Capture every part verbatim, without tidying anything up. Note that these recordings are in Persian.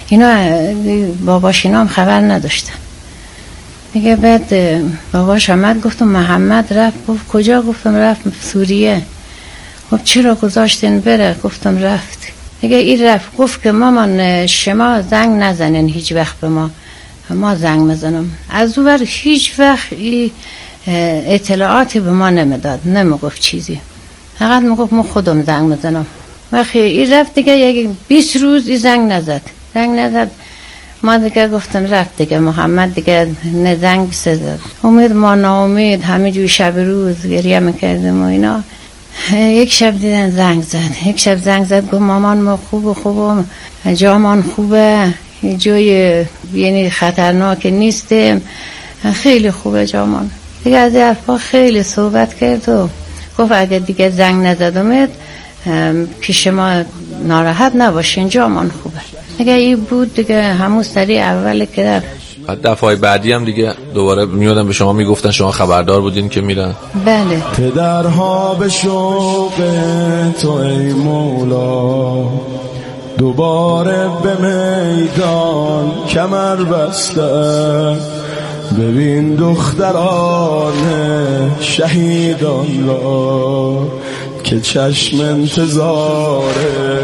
اینا باباش اینا هم خبر نداشتن. دیگه بعد باباش آمد، گفتم محمد رفت. گفت کجا؟ گفتم رفت سوریه. گفت چرا گذاشتین بره؟ گفتم رفت. دیگه این رفت گفت که مامان شما زنگ نزنین هیچ وقت به ما، ما زنگ میزنم. از اون ور هیچ وقت اطلاعاتی به ما نمیداد، نمیگفت چیزی، فقط میگفت ما خودم زنگ میزنم. وقتی این رفت دیگه یک بیست روز این زنگ نزد زنگ نزد ما دیگه گفتم رفت دیگه محمد دیگه نه زنگ بزد. امید ما ناامید همه جوی شب روز گریه میکردیم و اینا. یک شب دیدن زنگ زد یک شب زنگ زد گفت مامان ما خوب خوبم، جامان خوبه، جای یعنی خطرناک نیستیم، خیلی خوبه جامان. دیگه از این حرفا خیلی صحبت کرد و گفت اگه دیگه زنگ نزدمت پیش ما ناراحت نباشین، جامان خوبه. دیگه این بود دیگه همون سری اول که رفت. دفعه بعدی هم دیگه دوباره میادن به شما میگفتن شما خبردار بودین که میرن؟ بله. پدرها به شوق تو ای مولا دوباره به میدان کمر بسته، ببین دختران شهیدان را که چشم انتظاره،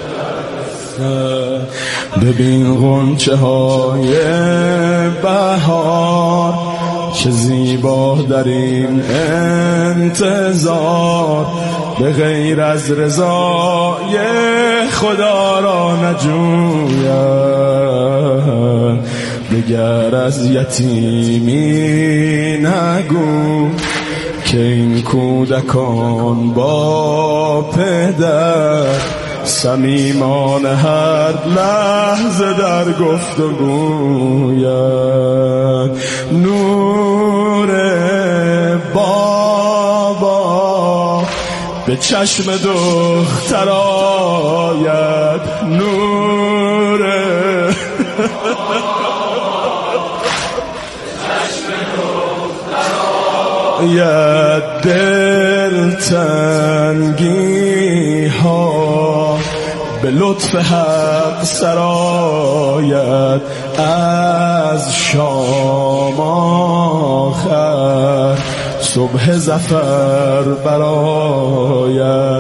ببین غنچه های بهار چه زیبا در این انتظار، به غیر از رضای خدا را نجوید، دگر از یتیمی نگو که این کودکان با پدر صمیمان هر لحظه در گفتگویند. نور بابا به چشم دختر آید، نور یا دل تنگی ها به لطف حق سرایت، از شام آخر صبح زفر برایت.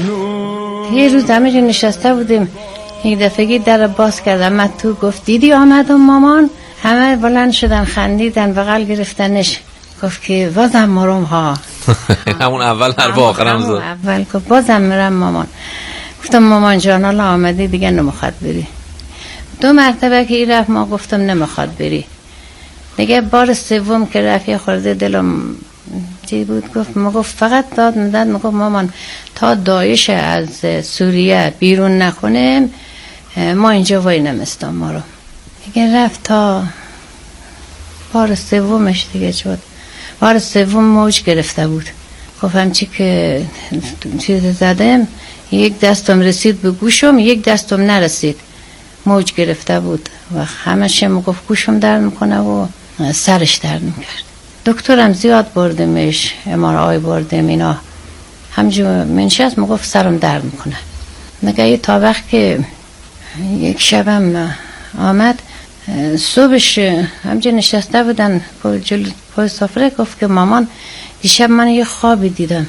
یه روز همه جو نشسته بودیم، یک دفعه در باز کردم، من تو گفت دیدی آمدم مامان؟ همه بلند شدن خندیدن بغل گرفتنش. گفت که بازم مرم ها. همون اول حرف آخرم زد. اول گفت بازم میرم مامان. گفتم مامان جان حالا آمدی دیگه نمیخواد بری. دو مرتبه که این رفت ما گفتم نمیخواد بری. دیگه بار سوم که رفت یه خورده دلم چی بود، گفت ما گفت فقط داد میداد، ما گفت مامان تا داعش از سوریه بیرون نکنیم ما اینجا وای نمیستم ما رو. دیگه رفت تا بار سومش دیگه شد. بار سوم موج گرفته بود. گفتم چی که چیز زدم، یک دستم رسید به گوشم یک دستم نرسید، موج گرفته بود و همش میگفت گوشم درد میکنه و سرش درد میکرد. دکترم زیاد بردمش، ام آر آی بردم، اینا همجور منشست میگفت سرم درد میکنه. نگه تا وقت که یک شبم آمد صبحش همجور نشسته بودن جلو پای سفره، گفت که مامان دیشب من یه خوابی دیدم.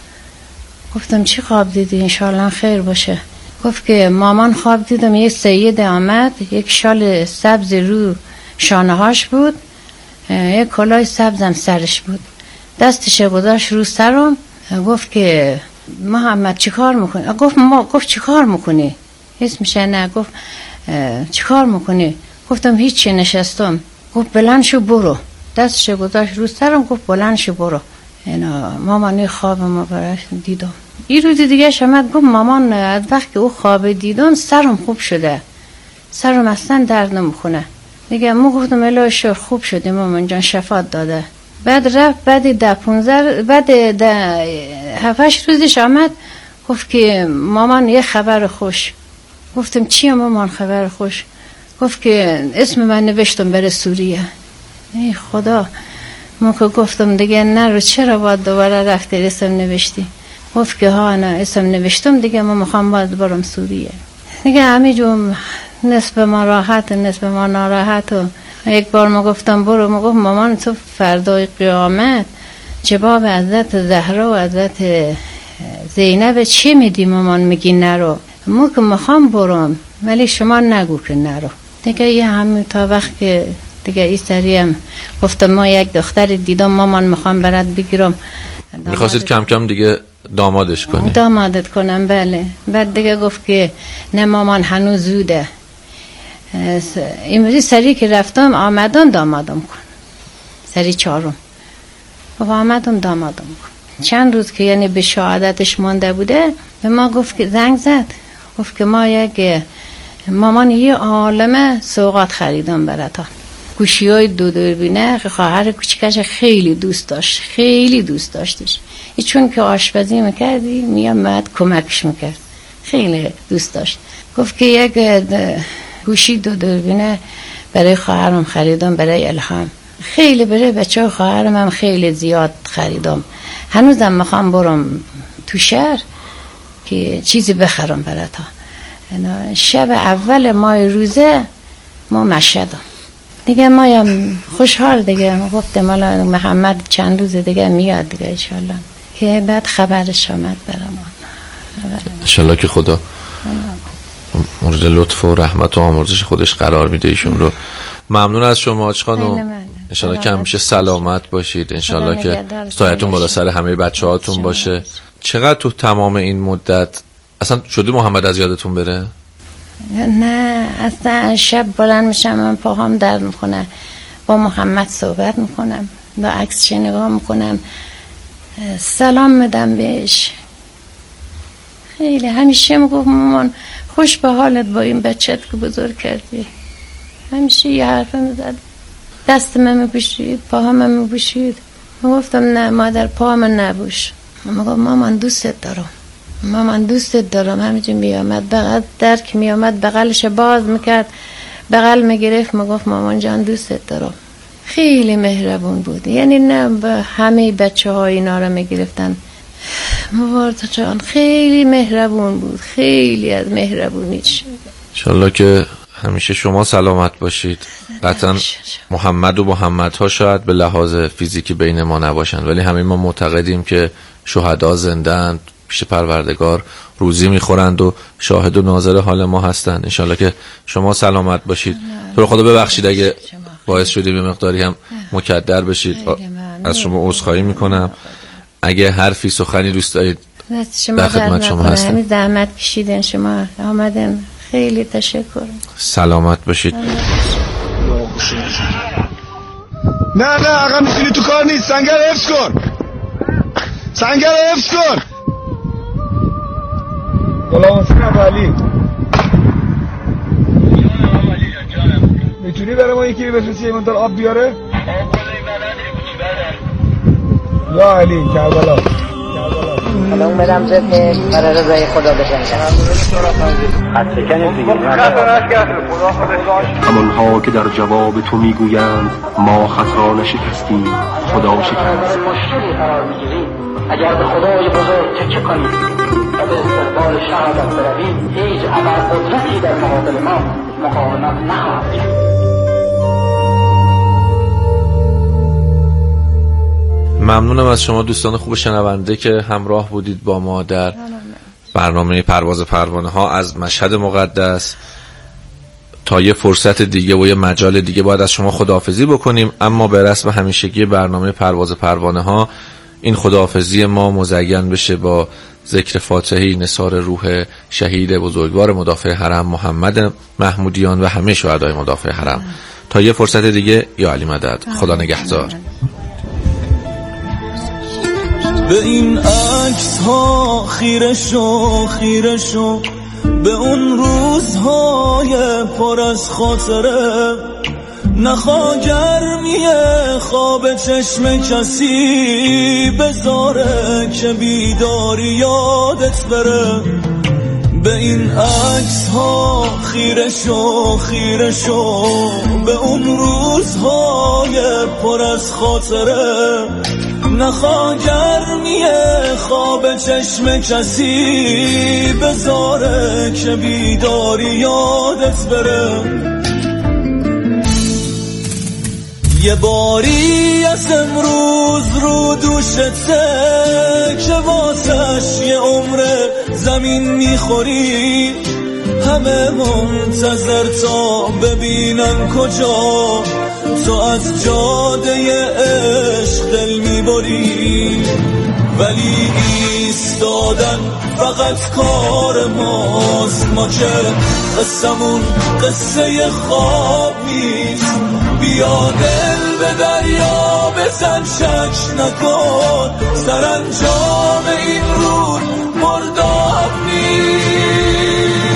گفتم چی خواب دیدی؟ انشاءالله خیر باشه. گفت که مامان خواب دیدم یک سید آمد، یک شال سبز رو شانه هاش بود، یک کلاه سبزم سرش بود، دستش گذاشت رو سرم، گفت که محمد چی کار میکنی؟ گفت ما گفت چی کار میکنی؟ اسمشه نه. گفت چی کار میکنی؟ گفتم هیچی نشستم. گفت بلند شو برو، دستش گذاشت رو سرم، گفت بلند شو برو. اینا مامان خواب ما براش دیدم. این روز دیگه شمد گفت مامان از وقت که او خواب دیدم سرم خوب شده، سرم اصلا درد نمیکنه. دیگه ما گفتم الهی خوب شده مامان جان، شفات داده. بعد رفت بعد ده پونزه بعد ده هفتش روزش آمد، گفت که مامان یه خبر خوش. گفتم چیه مامان خبر خوش؟ گفت که اسم من نوشتم بره سوریه. ای خدا، ما که گفتم دیگه نرو، چرا باید دوباره رفتی اسم نوشتی؟ گفت که ها نه اسم نوشتم دیگه، ما میخوام باید برم سوریه. دیگه همه جو نصف ما راحت و نصف ما ناراحت. و یک بار ما گفتم برو، ما گفت مامان تو فردای قیامت جواب حضرت زهرا و حضرت زینب چی میدی؟ مامان میگی نرو. ما که میخوام برم ولی شما نگو که نرو. دیگه یه همین تا وقت که دیگه ای سریم گفتم ما یک دختر دیدم مامان میخوام برات بگیرم. میخواستید کم کم دیگه دامادش کنی؟ دامادت کنم بله. بعد دیگه گفت که نه مامان هنوز زوده. امروز سری که رفتم آمدم دامادم کن، سری چهارم و آمدم دامادم کن. چند روز که یعنی به شهادتش مانده بوده به ما گفت که زنگ زد گفت که ما یک مامان یه عالمه سوغات خریدم براتون. گوشی های دو دوربینه که خواهر کوچیکش خیلی دوست داشت، خیلی دوست داشتش. ای چون که آشپزی میکردی میامد کمکش میکرد، خیلی دوست داشت. گفت که یک گوشی دو دوربینه برای خواهرم خریدم، برای الهام. خیلی برای بچه های خواهرم هم خیلی زیاد خریدم. هنوزم میخوام برم تو شهر که چیزی بخرم براتون. شب اول ماه روزه ما مشهدم دیگه، ما هم خوشحال دیگه. ما گفتم حالا محمد چند روز دیگه میاد دیگه انشالله، که بعد خبرش آمد برام. انشالله که خدا مورد لطف و رحمت و آمرزش خودش قرار میده ایشون رو. ممنون از شما حاج خانم. انشالله که همیشه سلامت باشید، انشالله که سایتون بالا سر همه بچه هاتون باشه. چقدر تو تمام این مدت اصلا شده محمد از یادتون بره؟ نه اصلا شب بلند میشم من پاهام درد میکنه، با محمد صحبت میکنم، با عکسش نگاه میکنم، سلام میدم بهش. خیلی همیشه میگفت مامان خوش به حالت با این بچت که بزرگ کردی. همیشه یه حرف میزد، دست من میبوشید، پاهم من میبوشید. میگفتم نه مادر پاهم نبوش. میگفت مامان دوستت دارم، مامان دوستت دارم. همینجور میامد بغل درک میامد بغلش باز میکرد، بغل میگرفت میگفت مامان جان دوستت دارم. خیلی مهربون بود، یعنی نه به همه بچه های اینا رو میگرفتن. مبارک جان خیلی مهربون بود، خیلی از مهربونیش. انشالله که همیشه شما سلامت باشید. قطعا محمد و محمد ها شاید به لحاظ فیزیکی بین ما نباشند، ولی همه ما معتقدیم که شهدا زنده‌اند، پیش پروردگار روزی میخورند و شاهد و ناظر حال ما هستند. انشالله که شما سلامت باشید. تو رو خدا ببخشید اگه باعث شدیم به مقداری هم مکدر بشید. از شما عذرخواهی میکنم. اگه حرفی سخنی دوست دارید در خدمت شما هستم. همین زحمت کشیدن شما آمدن، خیلی تشکر. سلامت باشید. نه نه آقا میتونی تو کار نیست. سنگر حفظ کن، سنگر حفظ کن. غلام حسین علی میتونی برای ما یکی بفرستی ایمان تال آب بیاره؟ یا علی کربلا حالا اون برم زد برای رضای خدا بزنیم. خط بکنیم دیگه. همانها که در جواب تو میگویند ما خط را نشکستیم خدا شکست. مشکلی قرار میگیریم اگر به خدای بزرگ تکیه کنیم و به استقبال شهادت برویم، هیچ ابرقدرتی در مقابل ما مقاومت نخواهد کرد. ممنونم از شما دوستان خوب شنونده که همراه بودید با ما در برنامه پرواز پروانه ها از مشهد مقدس. تا یه فرصت دیگه و یه مجال دیگه باید از شما خداحافظی بکنیم، اما به رسم همیشگی برنامه پرواز پروانه ها این خداحافظی ما مزین بشه با ذکر فاتحی نثار روح شهید بزرگوار مدافع حرم محمد محمودیان و همه شهدای مدافع حرم. تا یه فرصت دیگه، یا علی مدد. خدا نگهدار. به این عکس ها خیره شو خیره شو، به اون روزهای پر از خاطره، نخوا گرمی خواب چشم کسی بذاره که بیداری یادت بره. به این عکس ها خیره شو خیره شو، به اون روزهای پر از خاطره، نخوا گرمی خواب چشم کسی بذاره که بیداری یادت بره. یه باری از امروز رو دوشته که واسش یه عمر زمین میخوری، همه منتظر تا ببینن کجا تو از جاده عشق دل میبری. ولی ایستادن فقط کار ماست، ما که قصمون قصه خواب نیست. بیا دل به دریا بزن شک نکن، سرانجام این رود مرداب نیست.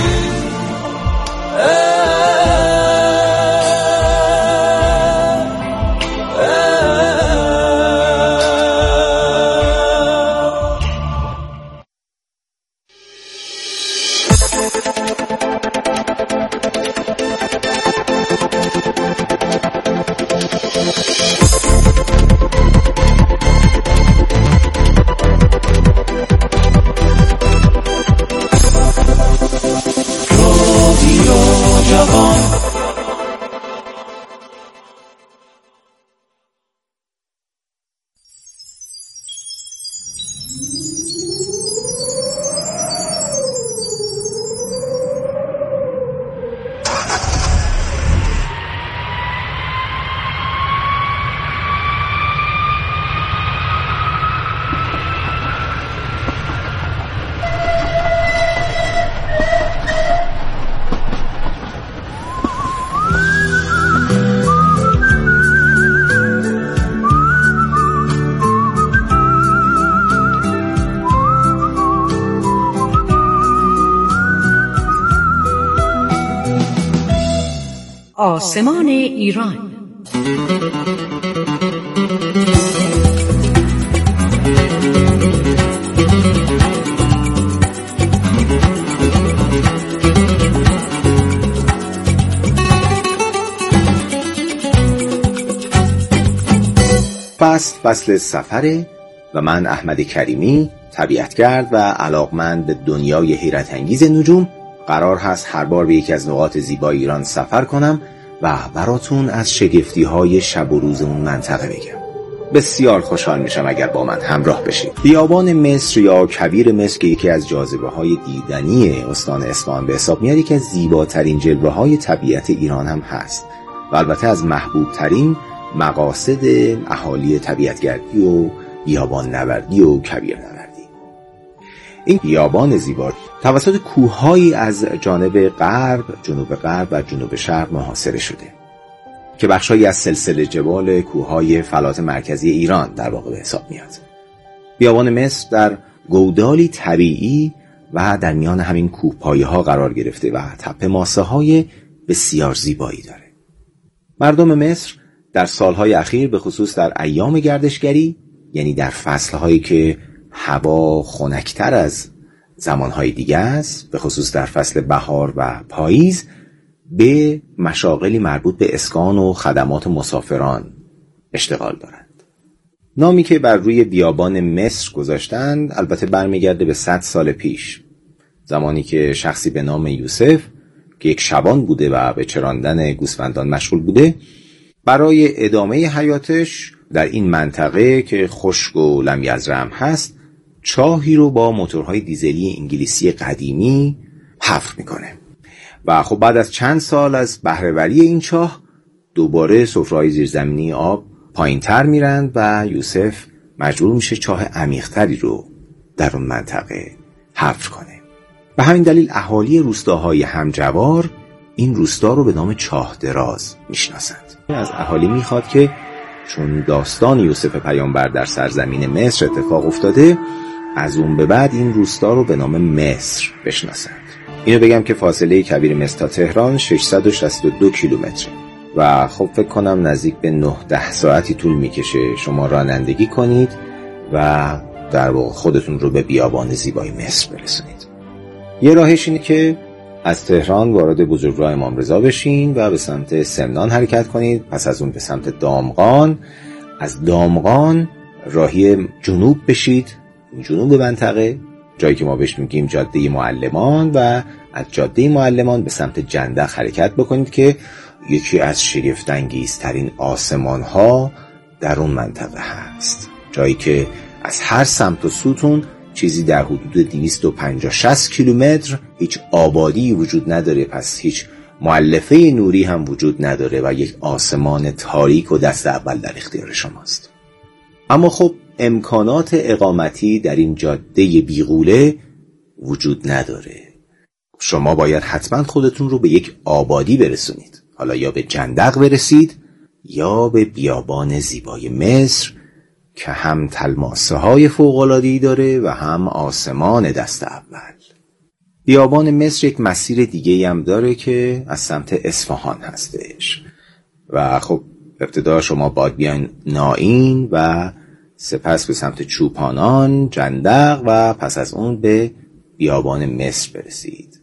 آسمان ایران. فصل فصل سفره و من احمد کریمی، طبیعتگرد و علاقمند به دنیای حیرت انگیز نجوم، قرار هست هر بار به یکی از نقاط زیبای ایران سفر کنم و براتون از شگفتی‌های شب و روز اون منطقه بگم. بسیار خوشحال میشم اگر با من همراه بشید. بیابان مصر یا کویر مصر که یکی از جاذبه‌های دیدنی استان اصفهان به حساب میاد، یکی از زیباترین جلوه‌های طبیعت ایران هم هست و البته از محبوب‌ترین مقاصد اهالی طبیعتگردی و بیابان نوردی و کویر نوردی. این بیابان زیبا توسط کوه‌هایی از جانب غرب، جنوب غرب و جنوب شرق محاصره شده که بخشایی از سلسله جبال کوه‌های فلات مرکزی ایران در واقع به حساب میاد. بیابان مصر در گودالی طبیعی و در میان همین کوهپایه‌ها قرار گرفته و تپه ماسه‌های بسیار زیبایی داره. مردم مصر در سالهای اخیر به خصوص در ایام گردشگری، یعنی در فصلهایی که هوا خنک‌تر از زمانهای دیگه است، به خصوص در فصل بهار و پاییز، به مشاغلی مربوط به اسکان و خدمات مسافران اشتغال دارند. نامی که بر روی بیابان مصر گذاشتند البته برمیگرده به صد سال پیش، زمانی که شخصی به نام یوسف که یک شبان بوده و به چراندن گوسفندان مشغول بوده، برای ادامه حیاتش در این منطقه که خشک و لم یزرعم هست، چاهی رو با موتورهای دیزلی انگلیسی قدیمی حفر میکنه و خب بعد از چند سال از بهره‌وری این چاه دوباره سفره‌های زیرزمینی آب پایین تر میرند و یوسف مجبور میشه چاه عمیق‌تری رو در اون منطقه حفر کنه. به همین دلیل اهالی روستاهای همجوار این روستا رو به نام چاه دراز میشناسند. از اهالی میخواد که چون داستان یوسف پیامبر در سرزمین مصر اتفاق افتاده، از اون به بعد این روستا رو به نام مصر بشناسند. اینو بگم که فاصله کویر مصر تا تهران ششصد و شصت و دو کیلومتره و خب فکر کنم نزدیک به نه ده ساعتی طول میکشه شما رانندگی کنید و در واقع خودتون رو به بیابان زیبای مصر برسونید. یه راهش اینه که از تهران وارد بزرگراه امام رضا بشین و به سمت سمنان حرکت کنید، پس از اون به سمت دامغان، از دامغان راهی جنوب بشید، جنوب منطقه، جایی که ما بهش میگیم جاده معلمان، و از جاده معلمان به سمت جندق حرکت بکنید که یکی از شگفت‌انگیزترین آسمان‌ها در اون منطقه هست، جایی که از هر سمت و سوتون چیزی در حدود دویست و پنجاه شصت کیلومتر هیچ آبادی وجود نداره، پس هیچ مؤلفه نوری هم وجود نداره و یک آسمان تاریک و دست اول در اختیار شماست. اما خب امکانات اقامتی در این جاده بیغوله وجود نداره. شما باید حتما خودتون رو به یک آبادی برسونید، حالا یا به جندق برسید یا به بیابان زیبای مصر که هم تلماسه های فوق‌العاده‌ای داره و هم آسمان دست اول. بیابان مصر یک مسیر دیگه هم داره که از سمت اصفهان هستش و خب ابتدا شما باید بیاین نائین و سپس به سمت چوپانان، جندق و پس از اون به بیابان مصر برسید.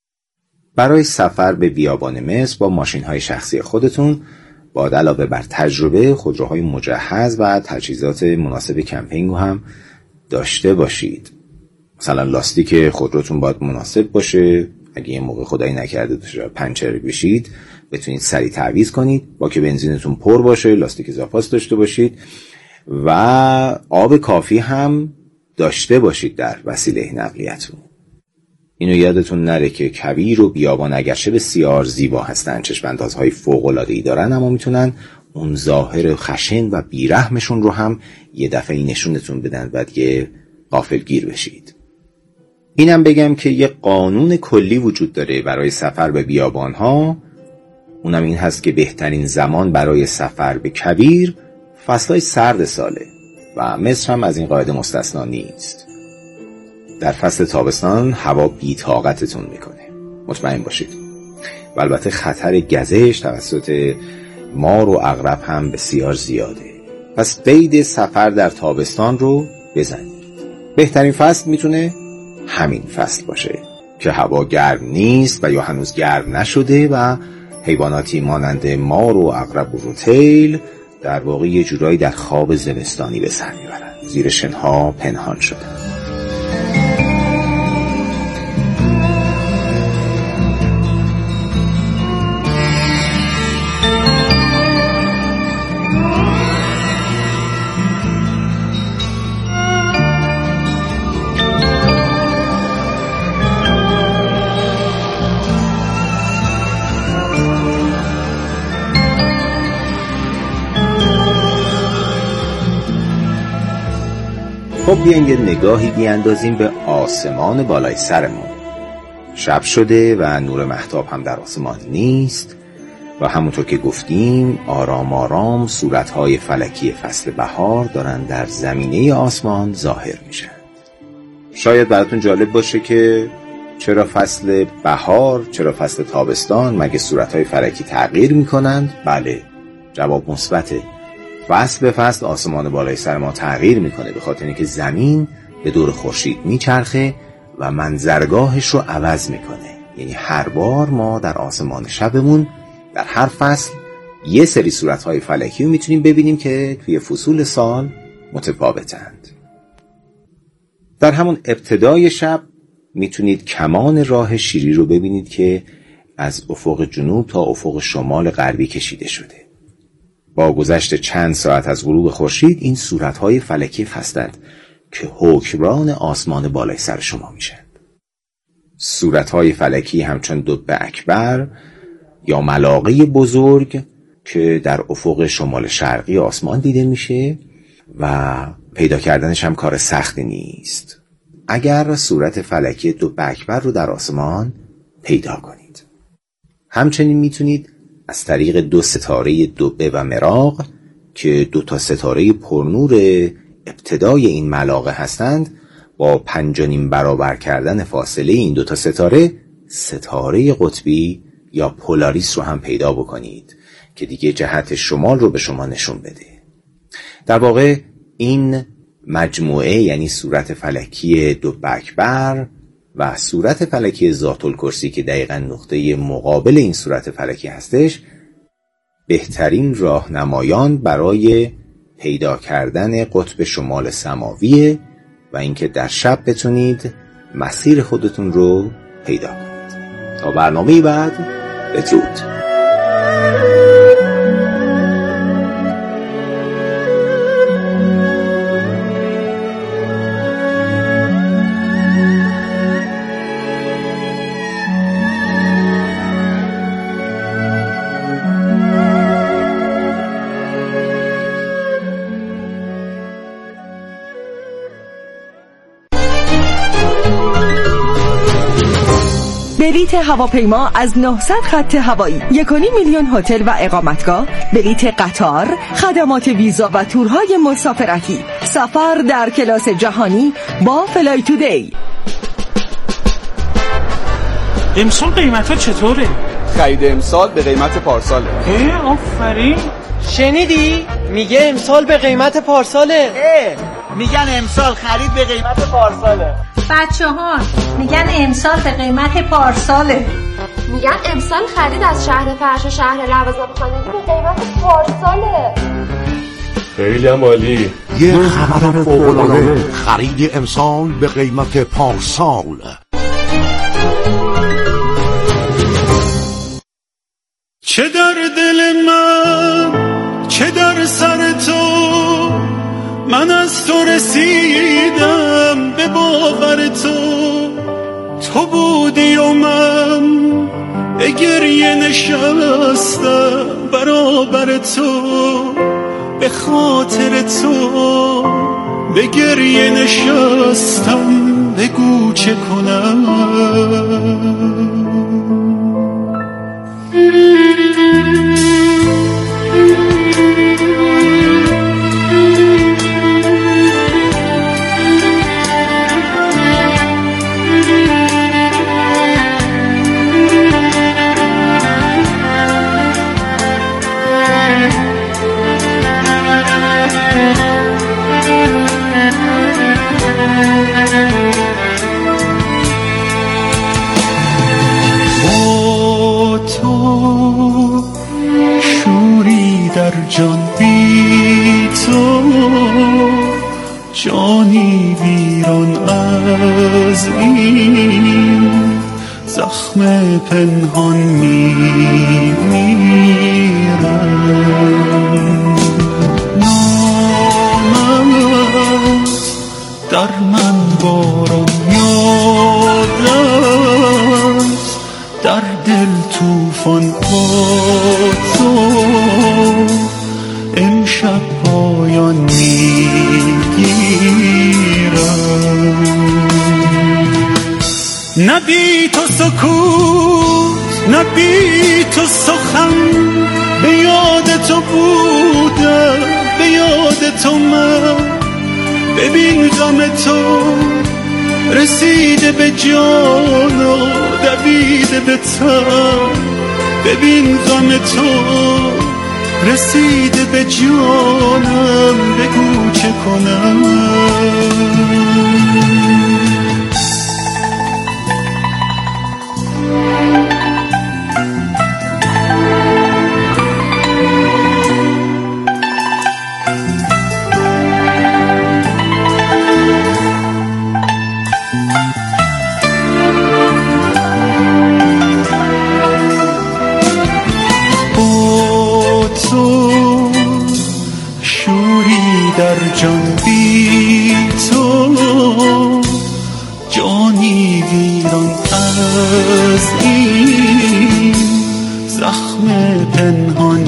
برای سفر به بیابان مصر با ماشین‌های شخصی خودتون باید علاوه بر تجربه خودروهای مجهز و تجهیزات مناسب کمپینگ هم داشته باشید. مثلا لاستیک خودروتون باید مناسب باشه، اگه یه موقع خدایی نکرده دچار پنچر بشید بتونید سریع تعویض کنید، با که بنزینتون پر باشه، لاستیک زاپاس داشته باشید و آب کافی هم داشته باشید در وسیله نقلیتون. اینو یادتون نره که کویر و بیابان اگرچه بسیار زیبا هستن، چشم‌اندازهای فوق‌العاده‌ای دارن، اما میتونن اون ظاهر خشن و بیرحمشون رو هم یه دفعه نشونتون بدن و دیگه غافلگیر بشید. اینم بگم که یه قانون کلی وجود داره برای سفر به بیابان‌ها، اونم این هست که بهترین زمان برای سفر به کویر فصلهای سرد ساله و مصر هم از این قاعده مستثنا نیست. در فصل تابستان هوا بی‌طاقتتون میکنه، مطمئن باشید. و البته خطر گزش توسط مار و عقرب هم بسیار زیاده. پس قید سفر در تابستان رو بزنید. بهترین فصل میتونه همین فصل باشه که هوا گرم نیست و یا هنوز گرم نشده و حیواناتی مانند مار و عقرب و روتیل در واقع یه جورایی در خواب زمستانی به سر میبرن، زیر شنها پنهان شدن. خب بیاین یه نگاهی بیاندازیم به آسمان بالای سرمون. شب شده و نور مهتاب هم در آسمان نیست و همونطور که گفتیم آرام آرام صورتهای فلکی فصل بهار دارن در زمینه آسمان ظاهر میشن. شاید براتون جالب باشه که چرا فصل بهار، چرا فصل تابستان مگه صورتهای فلکی تغییر میکنند؟ بله، جواب مثبته. فصل به فصل آسمان بالای سر ما تغییر میکنه، به خاطر اینکه زمین به دور خورشید میچرخه و منظرگاهش رو عوض میکنه. یعنی هر بار ما در آسمان شبمون در هر فصل یه سری صورتهای فلکی رو میتونیم ببینیم که توی فصول سال متفاوتند. در همون ابتدای شب میتونید کمان راه شیری رو ببینید که از افق جنوب تا افق شمال غربی کشیده شده. با گذشت چند ساعت از غروب خورشید این صورتهای فلکی هستند که حکمران آسمان بالای سر شما میشن. صورتهای فلکی همچون دب اکبر یا ملاقه بزرگ که در افق شمال شرقی آسمان دیده میشه و پیدا کردنش هم کار سختی نیست اگر صورت فلکی دب اکبر رو در آسمان پیدا کنید. همچنین میتونید از طریق دو ستاره دبه و مراغ که دو تا ستاره پرنور ابتدای این ملاقه هستند، با پنج و نیم برابر کردن فاصله این دو تا ستاره ستاره قطبی یا پولاریس رو هم پیدا بکنید که دیگه جهت شمال رو به شما نشون بده. در واقع این مجموعه یعنی صورت فلکی دب اکبر و صورت فلکی ذات الکرسی که دقیقاً نقطه مقابل این صورت فلکی هستش، بهترین راهنمایان برای پیدا کردن قطب شمال سماویه و اینکه در شب بتونید مسیر خودتون رو پیدا کنید. تا برنامه بعد، بدرود. بلیت هواپیما از نهصد خط هوایی، یک و نیم میلیون هتل و اقامتگاه، بلیت قطار، خدمات ویزا و تورهای مسافرتی، سفر در کلاس جهانی با فلای تودی. امسال قیمت ها چطوره؟ خرید امسال به قیمت پارساله. اه آفرین. شنیدی؟ میگه امسال به قیمت پارساله. اه میگن امسال خرید به قیمت پارساله. بچه ها میگن امسال به قیمت پارساله. میگن امسال خرید از شهر فرش و شهر لوازم خانگی به قیمت پارساله. خیلی هم عالی. یه خبر فوق‌العاده، خرید امسال به قیمت پارسال. چه در دل من، چه در سر تو، من از تو رسیدم به باور تو. تو بودی و من به گریه نشستم برابر تو، به خاطر تو به گریه نشستم. بگو چه کنم. جان بی تو، جانی ویران از این زخم پنهان میمیرم. نامت در من باران یاد رفت، در دل توفان با تو امشب پایان میگیرم. نه بی تو سکوت، نه بی تو سخن، به یاد تو بودم، به یاد تو من. ببین غم تو رسیده به جان و دویده به تن. ببین غم تو رسیده به جانم. بگو چه کنم. در جان بی تو، جانی ویران از این زخم پنهان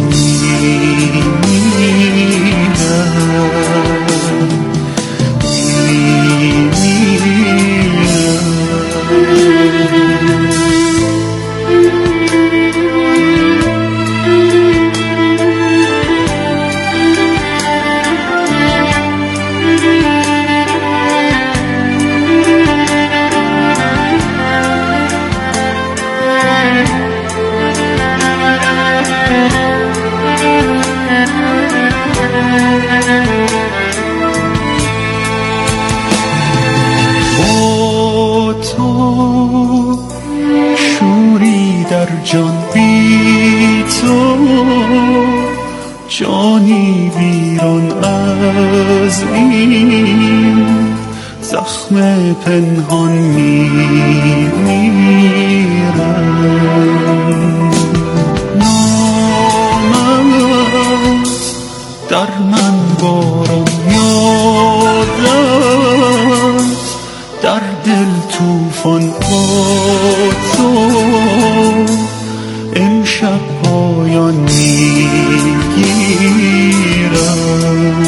جان بی تو، جانی ویران از این زخم پنهان میمیرم. نامت در من باران یادت در دل توفان با تو امشب پایان میگیرم.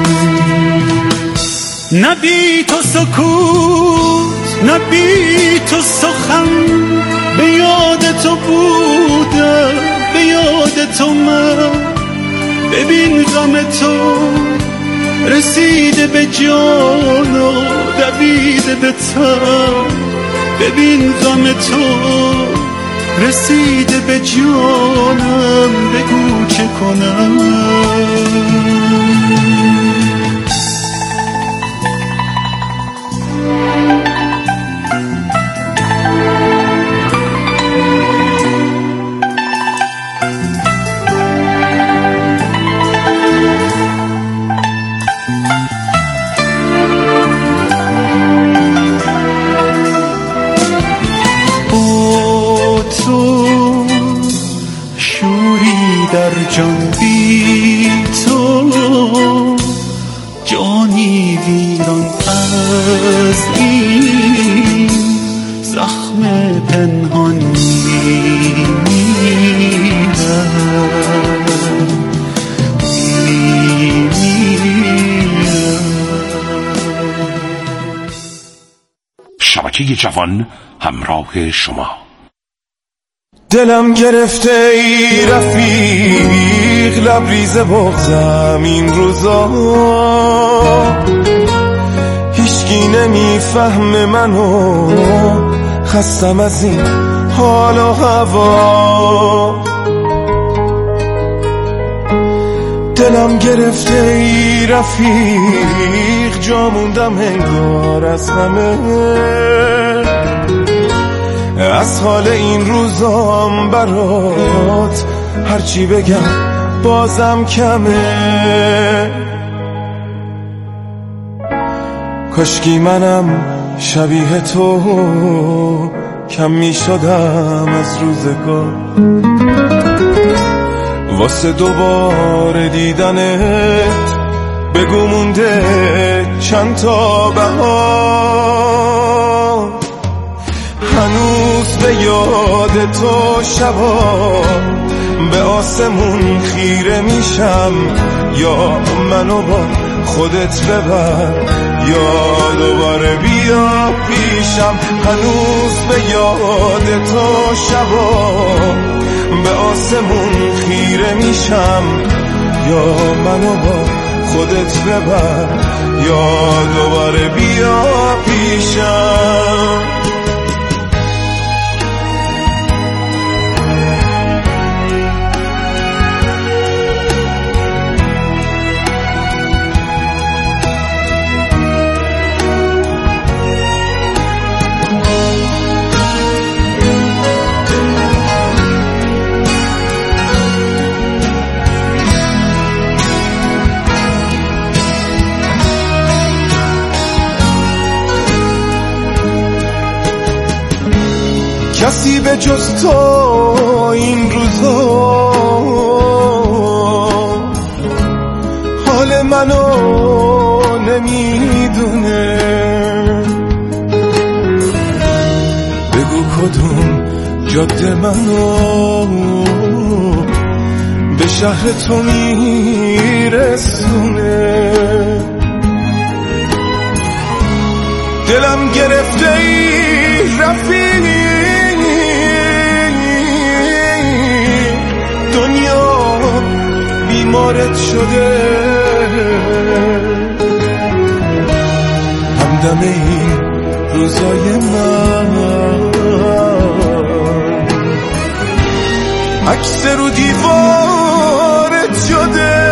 نه بی تو سکوت نه بی تو سخن، به یاد تو بودم به یاد تو من. ببین غم تو رسیده به جان و دویده به تن. ببین غم تو رسیده به جانم، بگو چه کنم. در جان بی تو جانی ویران از این زخم پنهان میمیرم. شبکه جوان همراه شما. دلم گرفته ای رفیق، لبریز بغضم این روزا. هیچکی نمیفهم منو، خستم از این حال و هوا. دلم گرفته ای رفیق، جا موندم انگار از همه. از حال این روزام برات هرچی بگم بازم کمه. کاشکی منم شبیه تو کم می شدم از روزگار، واسه دوباره دیدنت بگو مونده چند تا بهار. هنوز به یاد تو شبا به آسمون خیره میشم. یا منو با خودت ببر یا دوباره بیا پیشم. هنوز به یاد تو شبا به آسمون خیره میشم. یا منو با خودت ببر یا دوباره بیا پیشم. کسی به جز تو این روزا حال منو نمیدونه. بگو کدوم جاده منو به شهر تو میرسونه. دلم گرفته ای رفیق، دنیا بیمارت شده. همدم این روزای من عکس رو دیوارت شده.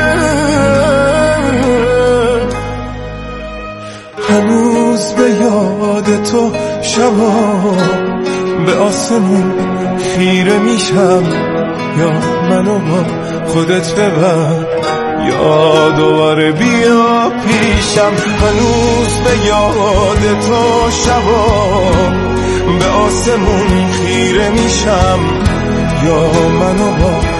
هنوز به یاد تو شبا به آسمون خیره میشم. یا منو با خودت ببر یا دوباره بیا پیشم، هنوز به یاد تو شبا به آسمون خیره میشم، یا منو با